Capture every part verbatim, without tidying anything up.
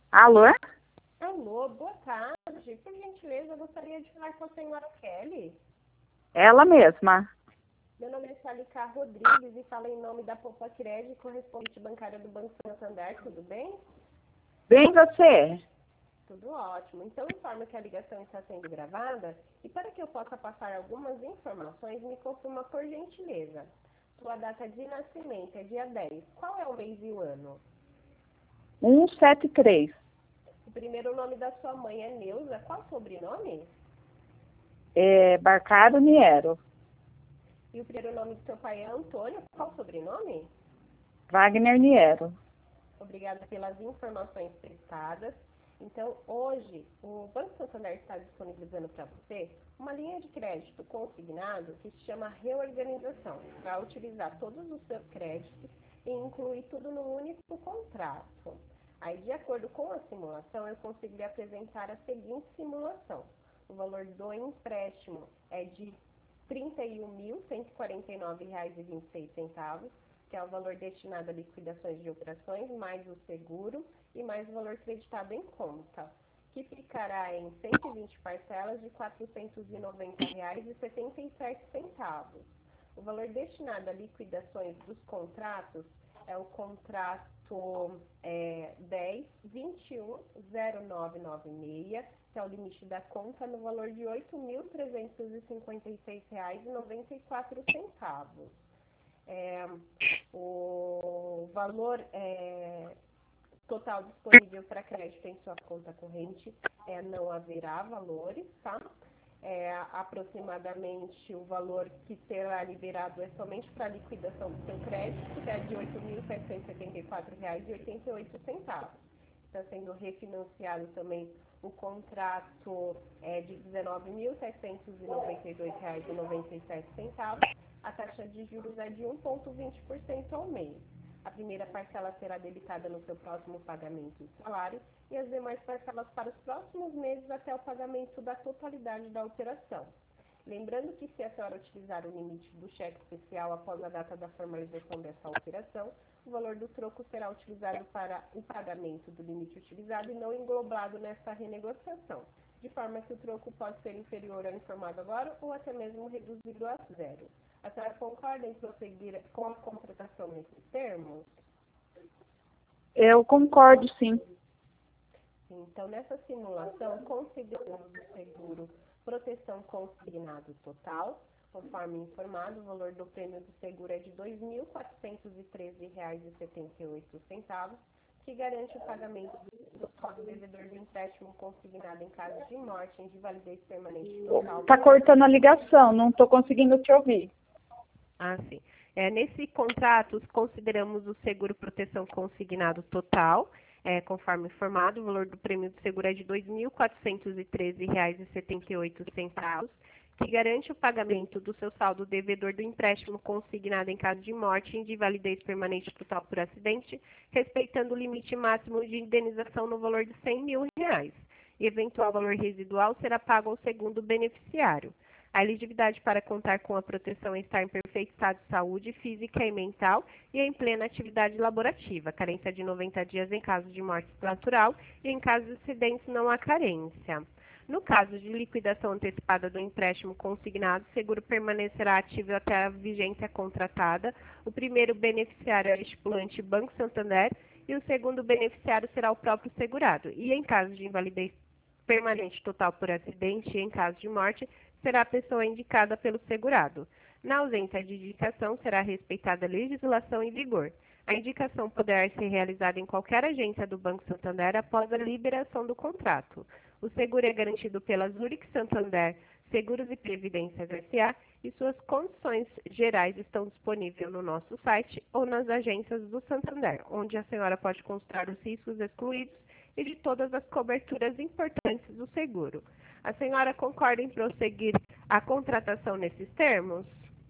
Alô? Alô, boa tarde. Por gentileza, eu gostaria de falar com a senhora Kelly. Ela mesma. Meu nome é Salica Rodrigues e falo em nome da Poupa Crédito, correspondente bancária do Banco Santander. Tudo bem? Bem você? Tudo ótimo. Então, informo que a ligação está sendo gravada e para que eu possa passar algumas informações, me confirma por gentileza. Sua data de nascimento é dia dez. Qual é o mês e o ano? um sete três. O primeiro nome da sua mãe é Neuza. Qual o sobrenome? É, Barcaro Niero. E o primeiro nome do seu pai é Antônio. Qual o sobrenome? Wagner Niero. Obrigada pelas informações prestadas. Então, hoje, o Banco Santander está disponibilizando para você uma linha de crédito consignado que se chama reorganização, para utilizar todos os seus créditos e incluir tudo num único contrato. Aí, de acordo com a simulação, eu consigo lhe apresentar a seguinte simulação. O valor do empréstimo é de trinta e um mil cento e quarenta e nove reais e vinte e seis centavos, que é o valor destinado a liquidações de operações, mais o seguro e mais o valor creditado em conta, que ficará em cento e vinte parcelas de quatrocentos e noventa reais e setenta e sete centavos. O valor destinado a liquidações dos contratos é o contrato é, dez vinte e um zero nove nove seis, que é o limite da conta, no valor de oito mil trezentos e cinquenta e seis reais e noventa e quatro centavos. É, o valor é, total disponível para crédito em sua conta corrente é, não haverá valores, tá? É, aproximadamente o valor que será liberado é somente para liquidação do seu crédito, que é de oito mil setecentos e setenta e quatro reais e oitenta e oito centavos. Está sendo refinanciado também o contrato é, de dezenove mil setecentos e noventa e dois reais e noventa e sete centavos. A taxa de juros é de um vírgula vinte por cento ao mês. A primeira parcela será debitada no seu próximo pagamento do salário e as demais parcelas para os próximos meses até o pagamento da totalidade da operação. Lembrando que se a senhora utilizar o limite do cheque especial após a data da formalização dessa operação, o valor do troco será utilizado para o pagamento do limite utilizado e não englobado nessa renegociação, de forma que o troco pode ser inferior ao informado agora ou até mesmo reduzido a zero. A senhora concorda em prosseguir com a contratação nesses termos? Eu concordo, sim. Então, nessa simulação, consideramos o seguro proteção consignado total, conforme informado, o valor do prêmio do seguro é de dois mil quatrocentos e treze reais e setenta e oito centavos, que garante o pagamento do saldo devedor do empréstimo consignado em caso de morte, de validez permanente total. Está cortando a ligação, não estou conseguindo te ouvir. Ah, sim. É, nesse contrato, consideramos o seguro proteção consignado total, é, conforme informado, o valor do prêmio do seguro é de dois mil quatrocentos e treze reais e setenta e oito centavos, que garante o pagamento do seu saldo devedor do empréstimo consignado em caso de morte e de validez permanente total por acidente, respeitando o limite máximo de indenização no valor de cem mil reais. E eventual valor residual será pago ao segundo beneficiário. A elegibilidade para contar com a proteção é estar em perfeito estado de saúde física e mental e em plena atividade laborativa. Carência de noventa dias em caso de morte natural e em caso de acidentes não há carência. No caso de liquidação antecipada do empréstimo consignado, o seguro permanecerá ativo até a vigência contratada. O primeiro beneficiário é o estipulante Banco Santander e o segundo beneficiário será o próprio segurado. E em caso de invalidez permanente total por acidente e em caso de morte, será a pessoa indicada pelo segurado. Na ausência de indicação, será respeitada a legislação em vigor. A indicação poderá ser realizada em qualquer agência do Banco Santander após a liberação do contrato. O seguro é garantido pela Zurich Santander Seguros e Previdências S A e suas condições gerais estão disponíveis no nosso site ou nas agências do Santander, onde a senhora pode consultar os riscos excluídos e de todas as coberturas importantes do seguro. A senhora concorda em prosseguir a contratação nesses termos?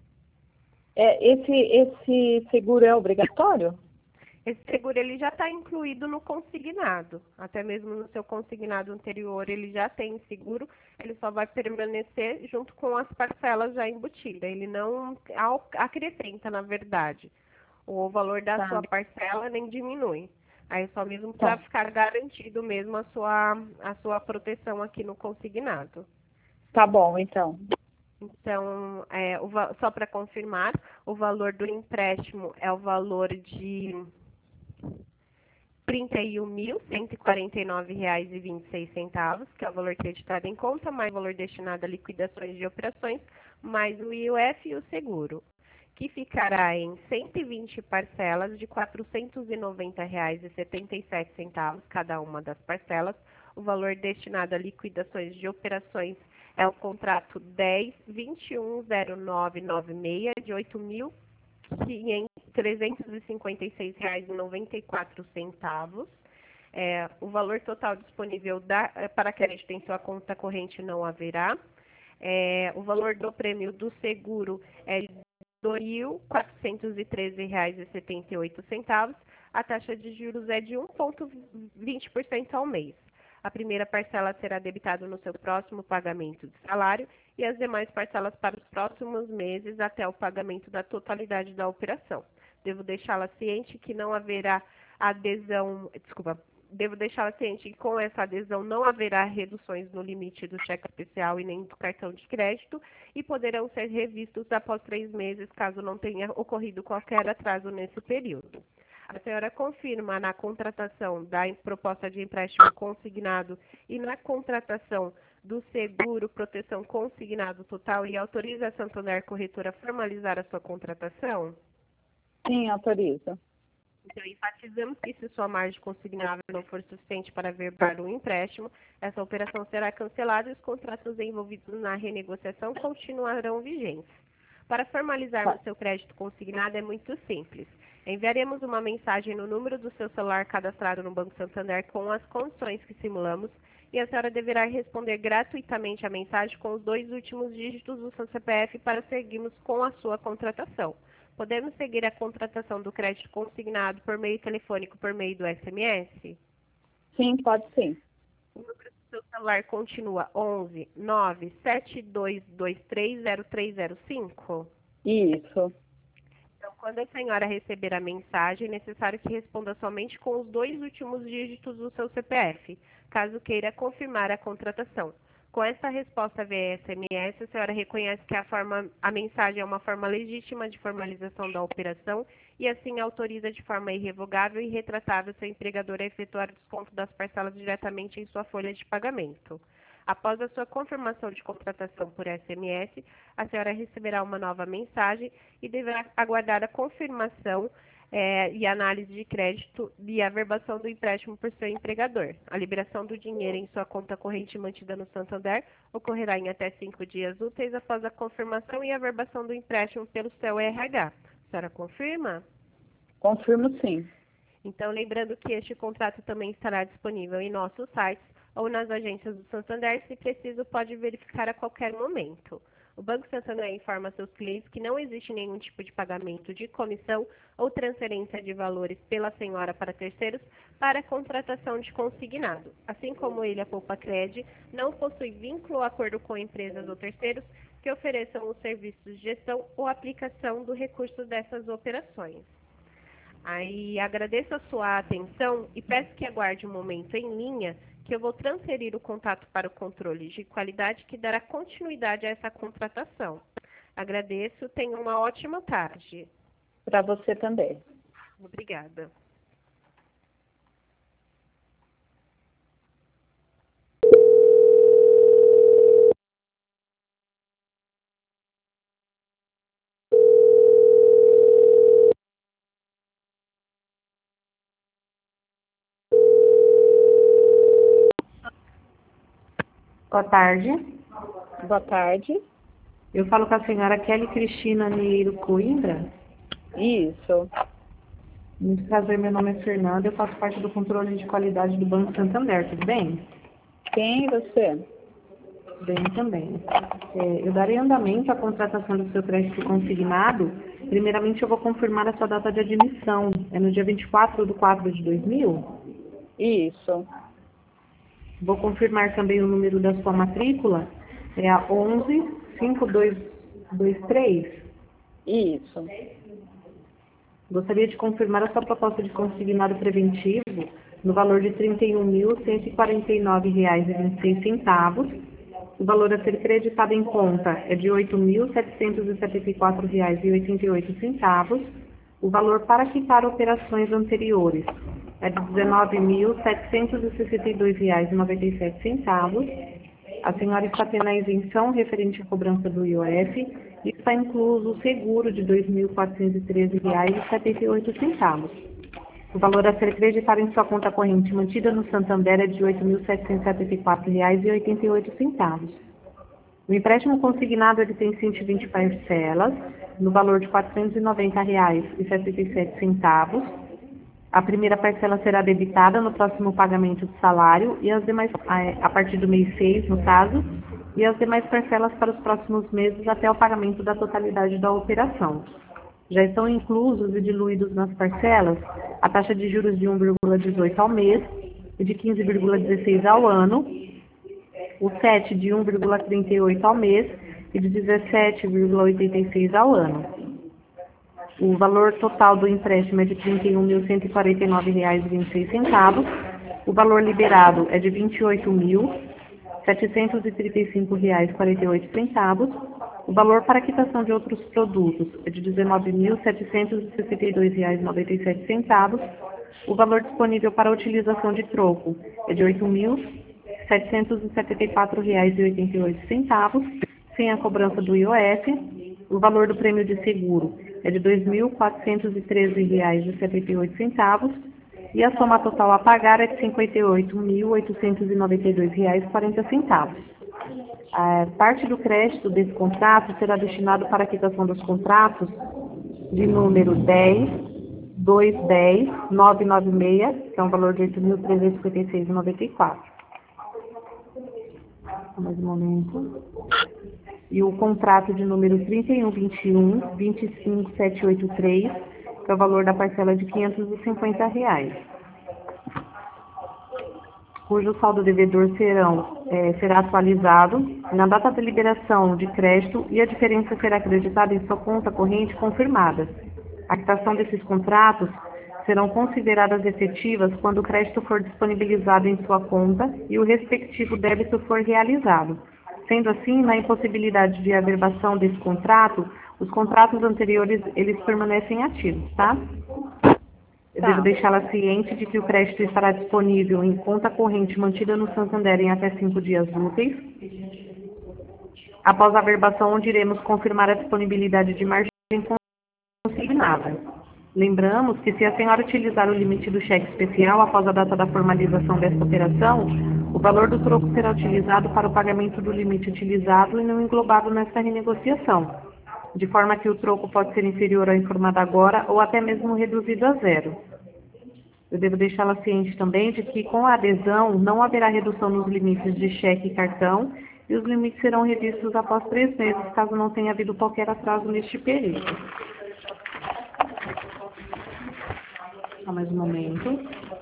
É, esse, esse seguro é obrigatório? Esse seguro ele já está incluído no consignado. Até mesmo no seu consignado anterior ele já tem seguro, ele só vai permanecer junto com as parcelas já embutidas. Ele não acrescenta, na verdade, o valor da Tá. sua parcela nem diminui. Aí só mesmo Tá. para ficar garantido mesmo a sua, a sua proteção aqui no consignado. Tá bom, então. Então, é, o, va- só para confirmar, o valor do empréstimo é o valor de trinta e um mil, cento e quarenta e nove reais e vinte e seis centavos, que é o valor creditado em conta, mais o valor destinado a liquidações de operações, mais o I O F e o seguro, que ficará em cento e vinte parcelas de quatrocentos e noventa reais e setenta e sete centavos cada uma das parcelas. O valor destinado a liquidações de operações é o contrato dez, vinte e um, zero nove nove seis de oito mil trezentos e cinquenta e seis reais e noventa e quatro centavos. É, o valor total disponível da, para crédito em sua conta corrente não haverá. É, o valor do prêmio do seguro é de dois mil quatrocentos e treze reais e setenta e oito centavos. A taxa de juros é de um vírgula vinte por cento ao mês. A primeira parcela será debitada no seu próximo pagamento de salário e as demais parcelas para os próximos meses até o pagamento da totalidade da operação. Devo deixá-la ciente que não haverá adesão, desculpa, devo deixá-la ciente que com essa adesão não haverá reduções no limite do cheque especial e nem do cartão de crédito e poderão ser revistos após três meses caso não tenha ocorrido qualquer atraso nesse período. A senhora confirma na contratação da proposta de empréstimo consignado e na contratação do seguro proteção consignado total e autoriza a Santander Corretora a formalizar a sua contratação? Sim, autoriza. Então, enfatizamos que se sua margem consignável não for suficiente para averbar um empréstimo, essa operação será cancelada e os contratos envolvidos na renegociação continuarão vigentes. Para formalizarmos Tá. seu crédito consignado é muito simples. Enviaremos uma mensagem no número do seu celular cadastrado no Banco Santander com as condições que simulamos e a senhora deverá responder gratuitamente a mensagem com os dois últimos dígitos do seu C P F para seguirmos com a sua contratação. Podemos seguir a contratação do crédito consignado por meio telefônico por meio do S M S? Sim, pode sim. O número do seu celular continua onze nove sete dois dois três zero três zero cinco? Isso. Então, quando a senhora receber a mensagem, é necessário que responda somente com os dois últimos dígitos do seu C P F, caso queira confirmar a contratação. Com essa resposta via S M S, a senhora reconhece que a, forma, a mensagem é uma forma legítima de formalização da operação e assim autoriza de forma irrevogável e retratável seu empregador a efetuar o desconto das parcelas diretamente em sua folha de pagamento. Após a sua confirmação de contratação por S M S, a senhora receberá uma nova mensagem e deverá aguardar a confirmação é, e análise de crédito e averbação do empréstimo por seu empregador. A liberação do dinheiro em sua conta corrente mantida no Santander ocorrerá em até cinco dias úteis após a confirmação e averbação do empréstimo pelo seu R H. A senhora confirma? Confirmo sim. Então, lembrando que este contrato também estará disponível em nossos sites ou nas agências do Santander, se preciso, pode verificar a qualquer momento. O Banco Santander informa seus clientes que não existe nenhum tipo de pagamento de comissão ou transferência de valores pela senhora para terceiros para a contratação de consignado. Assim como ele, a Poupa Cred, não possui vínculo ou acordo com empresas ou terceiros que ofereçam os serviços de gestão ou aplicação do recurso dessas operações. Aí agradeço a sua atenção e peço que aguarde um momento em linha que eu vou transferir o contato para o controle de qualidade que dará continuidade a essa contratação. Agradeço, tenha uma ótima tarde. Para você também. Obrigada. Boa tarde. Boa tarde. Eu falo com a senhora Kelly Cristina Neiro Coimbra. Isso. Muito prazer, meu nome é Fernanda, eu faço parte do controle de qualidade do Banco Santander, tudo bem? Quem é você? Bem também. É, eu darei andamento à contratação do seu crédito consignado. Primeiramente, eu vou confirmar a sua data de admissão. É no dia vinte e quatro de quatro de dois mil? Isso. Vou confirmar também o número da sua matrícula. É a onze cinco dois dois três. Isso. Gostaria de confirmar a sua proposta de consignado preventivo no valor de trinta e um mil, cento e quarenta e nove reais e vinte e seis centavos. O valor a ser creditado em conta é de oito mil, setecentos e setenta e quatro reais e oitenta e oito centavos. O valor para quitar operações anteriores é de dezenove mil, setecentos e sessenta e dois reais e noventa e sete centavos. A senhora está tendo a isenção referente à cobrança do I O F e está incluso o seguro de dois mil, quatrocentos e treze reais e setenta e oito centavos. O valor a ser creditado em sua conta corrente mantida no Santander é de oito mil, setecentos e setenta e quatro reais e oitenta e oito centavos. O empréstimo consignado ele tem cento e vinte parcelas, no valor de quatrocentos e noventa reais e setenta e sete centavos. A primeira parcela será debitada no próximo pagamento do salário e as demais, a partir do mês seis, no caso, e as demais parcelas para os próximos meses até o pagamento da totalidade da operação. Já estão inclusos e diluídos nas parcelas a taxa de juros de um vírgula dezoito ao mês e de quinze vírgula dezesseis ao ano, o S E T de um vírgula trinta e oito ao mês e de dezessete vírgula oitenta e seis ao ano. O valor total do empréstimo é de trinta e um mil, cento e quarenta e nove reais e vinte e seis centavos. O valor liberado é de vinte e oito mil, setecentos e trinta e cinco reais e quarenta e oito centavos. O valor para quitação de outros produtos é de dezenove mil, setecentos e sessenta e dois reais e noventa e sete centavos. O valor disponível para utilização de troco é de oito mil, setecentos e setenta e quatro reais e oitenta e oito centavos, sem a cobrança do I O F. O valor do prêmio de seguro é de dois mil, quatrocentos e treze reais e setenta e oito centavos e a soma total a pagar é de cinquenta e oito mil, oitocentos e noventa e dois reais e quarenta centavos. A parte do crédito desse contrato será destinado para a quitação dos contratos de número dez, duzentos e dez, novecentos e noventa e seis, que é um valor de oito mil, trezentos e cinquenta e seis reais e noventa e quatro centavos. Mais um momento. E o contrato de número trinta e um, vinte e um, vinte e cinco, setecentos e oitenta e três, que é o valor da parcela de quinhentos e cinquenta reais, cujo saldo devedor serão, é, será atualizado na data da liberação de crédito e a diferença será acreditada em sua conta corrente confirmada. A quitação desses contratos serão consideradas efetivas quando o crédito for disponibilizado em sua conta e o respectivo débito for realizado. Sendo assim, na impossibilidade de averbação desse contrato, os contratos anteriores, eles permanecem ativos, tá? Eu Tá. devo deixá-la ciente de que o crédito estará disponível em conta corrente mantida no Santander em até cinco dias úteis. Após a averbação, onde iremos confirmar a disponibilidade de margem consignada. Lembramos que se a senhora utilizar o limite do cheque especial após a data da formalização desta operação, o valor do troco será utilizado para o pagamento do limite utilizado e não englobado nesta renegociação, de forma que o troco pode ser inferior ao informado agora ou até mesmo reduzido a zero. Eu devo deixá-la ciente também de que, com a adesão, não haverá redução nos limites de cheque e cartão e os limites serão revistos após três meses, caso não tenha havido qualquer atraso neste período. Só mais um momento.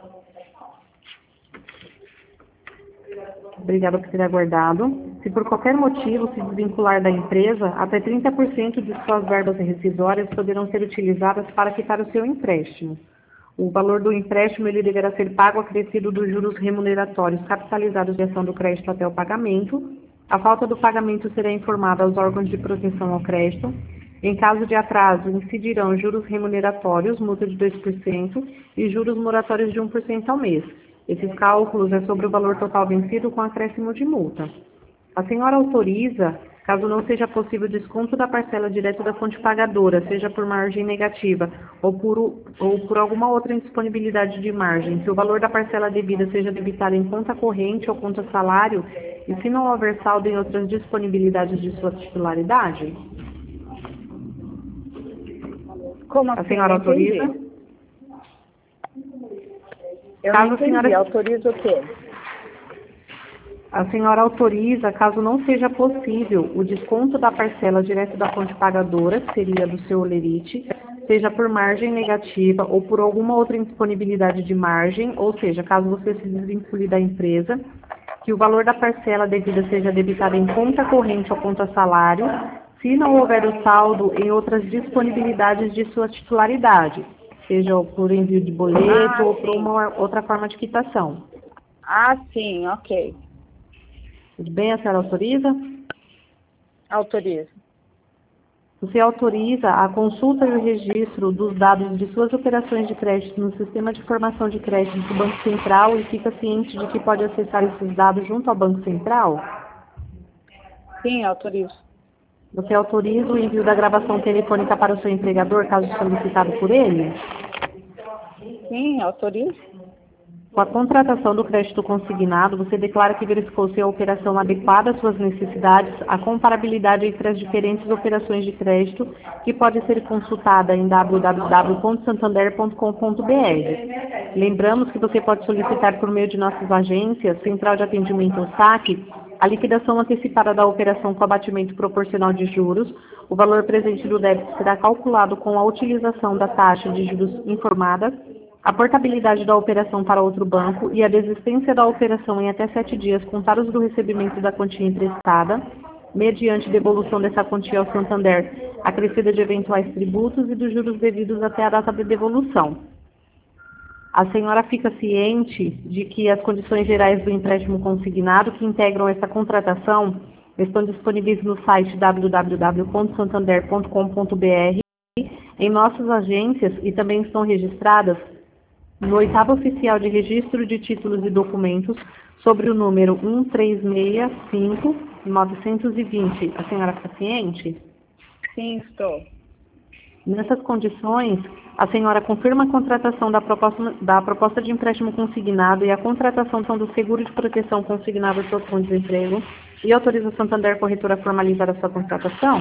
Obrigada por ter aguardado. Se por qualquer motivo se desvincular da empresa, até trinta por cento de suas verbas rescisórias poderão ser utilizadas para quitar o seu empréstimo. O valor do empréstimo ele deverá ser pago acrescido dos juros remuneratórios capitalizados de ação do crédito até o pagamento. A falta do pagamento será informada aos órgãos de proteção ao crédito. Em caso de atraso, incidirão juros remuneratórios, multa de dois por cento, e juros moratórios de um por cento ao mês. Esses cálculos é sobre o valor total vencido com acréscimo de multa. A senhora autoriza, caso não seja possível desconto da parcela direto da fonte pagadora, seja por margem negativa ou por, ou por alguma outra indisponibilidade de margem, que o valor da parcela devida seja debitado em conta corrente ou conta salário, e se não houver saldo em outras disponibilidades de sua titularidade? Como assim? A senhora Não entendi. autoriza? Eu Caso não a entendi. senhora- Autoriza o quê? A senhora autoriza, caso não seja possível, o desconto da parcela direto da fonte pagadora, que seria do seu olerite, seja por margem negativa ou por alguma outra indisponibilidade de margem, ou seja, caso você se desvincule da empresa, que o valor da parcela devida seja debitado em conta corrente ou conta salário, se não houver o saldo em outras disponibilidades de sua titularidade. seja por envio de boleto Ah, ou por sim. uma outra forma de quitação. Ah, sim, ok. Tudo bem? A senhora autoriza? Autorizo. Você autoriza a consulta e o registro dos dados de suas operações de crédito no Sistema de Informação de Crédito do Banco Central e fica ciente de que pode acessar esses dados junto ao Banco Central? Sim, autorizo. Você autoriza o envio da gravação telefônica para o seu empregador, caso solicitado por ele? Sim, autorizo. Com a contratação do crédito consignado, você declara que verificou se a operação adequada às suas necessidades, a comparabilidade entre as diferentes operações de crédito, que pode ser consultada em w w w ponto santander ponto com ponto b r. Lembramos que você pode solicitar por meio de nossas agências, Central de Atendimento ou saque, a liquidação antecipada da operação com abatimento proporcional de juros. O valor presente do débito será calculado com a utilização da taxa de juros informada, a portabilidade da operação para outro banco e a desistência da operação em até sete dias contados do recebimento da quantia emprestada, mediante devolução dessa quantia ao Santander, acrescida de eventuais tributos e dos juros devidos até a data de devolução. A senhora fica ciente de que as condições gerais do empréstimo consignado que integram essa contratação estão disponíveis no site w w w ponto santander ponto com ponto b r, em nossas agências e também estão registradas no oitavo oficial de registro de títulos e documentos sobre o número um três seis cinco nove dois zero. A senhora está ciente? Sim, estou. Nessas condições, a senhora confirma a contratação da proposta, da proposta de empréstimo consignado e a contratação do seguro de proteção consignado por fundo de desemprego e autoriza o Santander Corretora a formalizar a sua contratação?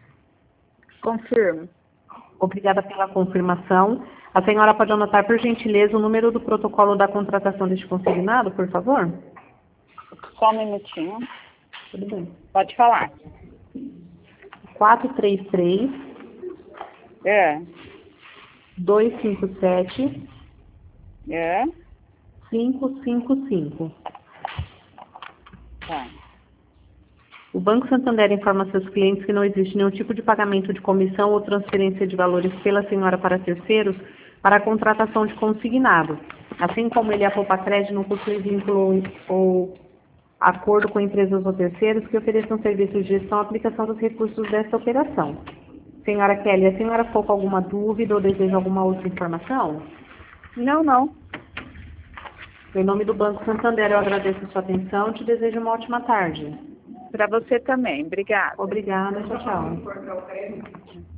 Confirmo. Obrigada pela confirmação. A senhora pode anotar, por gentileza, o número do protocolo da contratação deste consignado, por favor? Só um minutinho. Tudo bem. Pode falar. quatro três três, É. dois cinco sete, É. cinco cinco cinco. Tá. O Banco Santander informa seus clientes que não existe nenhum tipo de pagamento de comissão ou transferência de valores pela senhora para terceiros para a contratação de consignado. Assim como ele e a Poupa Crédito não possuem vínculo ou acordo com empresas ou terceiros que ofereçam serviços de gestão e aplicação dos recursos desta operação. Senhora Kelly, a senhora ficou com alguma dúvida ou deseja alguma outra informação? Não, não. Em nome do Banco Santander, eu agradeço a sua atenção e te desejo uma ótima tarde. Para você também. Obrigada. Obrigada, tchau, tchau.